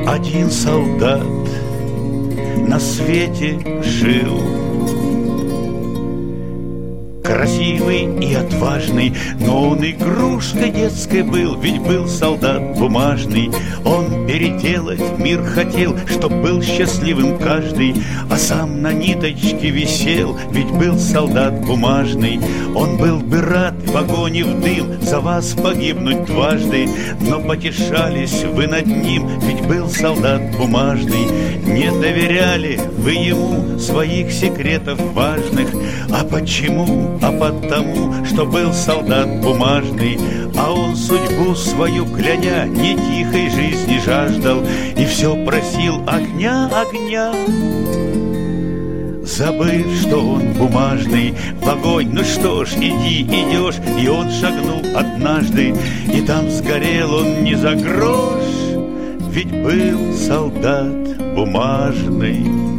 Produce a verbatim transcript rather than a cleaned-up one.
Один солдат на свете жил, красивый и отважный, но он игрушкой детской был, ведь был солдат бумажный. Он переделать мир хотел, чтоб был счастливым каждый, а сам на ниточке висел, ведь был солдат бумажный. Он был бы рад в огонь и в дым за вас погибнуть дважды, но потешались вы над ним, ведь был солдат бумажный. Не доверяли вы ему своих секретов важных. А почему? А потому, что был солдат бумажный, а он судьбу свою кляня не тихой жизни жаждал и все просил огня, огня. Забыв, что он бумажный, в огонь, ну что ж, иди, идешь. И он шагнул однажды, и там сгорел он не за грош, ведь был солдат бумажный.